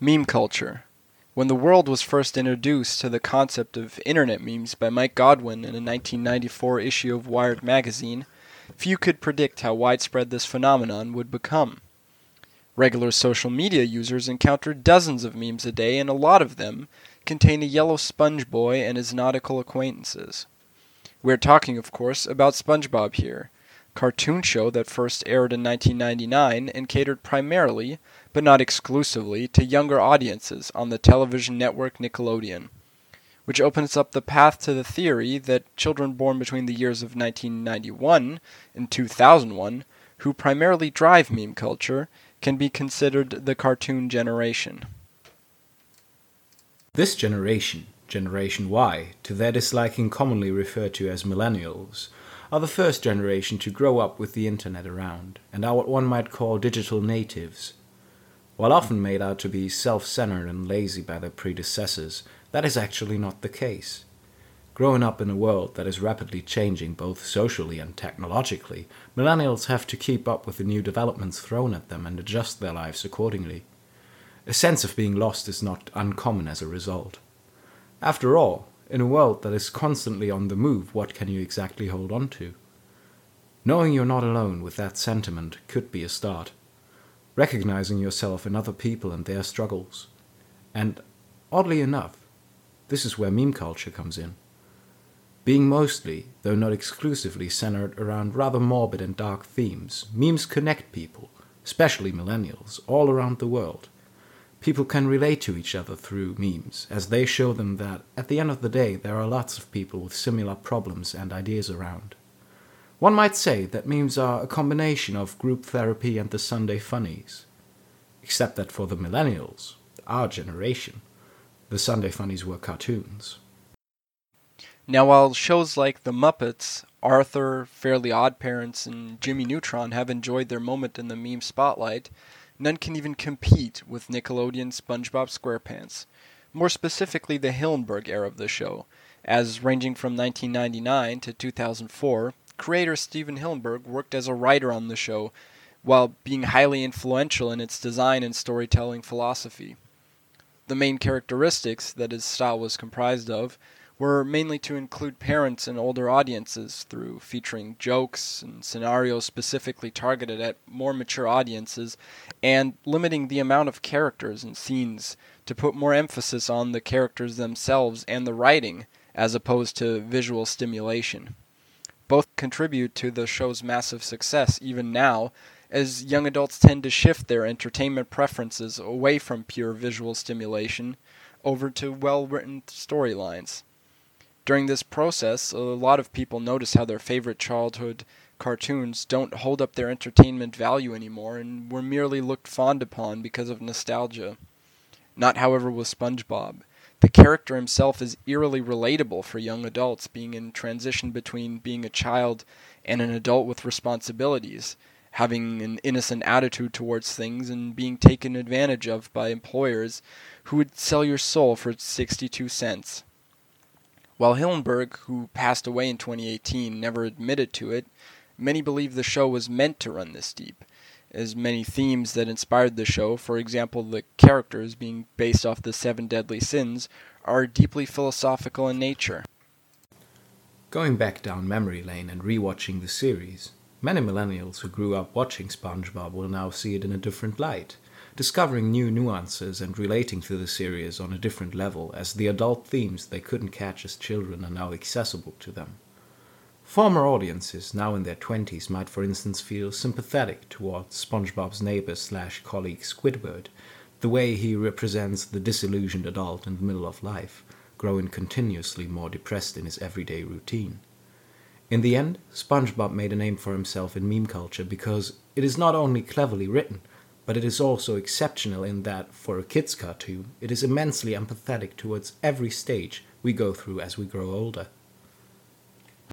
Meme culture. When the world was first introduced to the concept of internet memes by Mike Godwin in a 1994 issue of Wired magazine, few could predict how widespread this phenomenon would become. Regular social media users encounter dozens of memes a day, and a lot of them contain a yellow sponge boy and his nautical acquaintances. We're talking, of course, about SpongeBob here, cartoon show that first aired in 1999 and catered primarily, but not exclusively, to younger audiences on the television network Nickelodeon, which opens up the path to the theory that children born between the years of 1991 and 2001, who primarily drive meme culture, can be considered the cartoon generation. This generation, Generation Y, to their disliking commonly referred to as millennials, are the first generation to grow up with the internet around, and are what one might call digital natives. While often made out to be self-centered and lazy by their predecessors, that is actually not the case. Growing up in a world that is rapidly changing both socially and technologically, millennials have to keep up with the new developments thrown at them and adjust their lives accordingly. A sense of being lost is not uncommon as a result. After all, in a world that is constantly on the move, what can you exactly hold on to? Knowing you're not alone with that sentiment could be a start. Recognizing yourself in other people and their struggles. And, oddly enough, this is where meme culture comes in. Being mostly, though not exclusively, centered around rather morbid and dark themes, memes connect people, especially millennials, all around the world. People can relate to each other through memes, as they show them that, at the end of the day, there are lots of people with similar problems and ideas around. One might say that memes are a combination of group therapy and the Sunday funnies. Except that for the millennials, our generation, the Sunday funnies were cartoons. Now, while shows like The Muppets, Arthur, Fairly OddParents, and Jimmy Neutron have enjoyed their moment in the meme spotlight, none can even compete with Nickelodeon's SpongeBob SquarePants, more specifically the Hillenburg era of the show, as ranging from 1999 to 2004, creator Steven Hillenburg worked as a writer on the show, while being highly influential in its design and storytelling philosophy. The main characteristics that his style was comprised of were mainly to include parents and older audiences through featuring jokes and scenarios specifically targeted at more mature audiences, and limiting the amount of characters and scenes to put more emphasis on the characters themselves and the writing as opposed to visual stimulation. Both contribute to the show's massive success even now, as young adults tend to shift their entertainment preferences away from pure visual stimulation over to well-written storylines. During this process, a lot of people notice how their favorite childhood cartoons don't hold up their entertainment value anymore and were merely looked fond upon because of nostalgia. Not, however, with SpongeBob. The character himself is eerily relatable for young adults, being in transition between being a child and an adult with responsibilities, having an innocent attitude towards things, and being taken advantage of by employers who would sell your soul for 62 cents. While Hillenburg, who passed away in 2018, never admitted to it, many believe the show was meant to run this deep, as many themes that inspired the show, for example the characters being based off the 7 deadly sins, are deeply philosophical in nature. Going back down memory lane and rewatching the series, many millennials who grew up watching SpongeBob will now see it in a different light, discovering new nuances and relating to the series on a different level, as the adult themes they couldn't catch as children are now accessible to them. Former audiences, now in their 20s, might for instance feel sympathetic towards SpongeBob's neighbor/colleague Squidward, the way he represents the disillusioned adult in the middle of life, growing continuously more depressed in his everyday routine. In the end, SpongeBob made a name for himself in meme culture because it is not only cleverly written, but it is also exceptional in that, for a kids' cartoon, it is immensely empathetic towards every stage we go through as we grow older.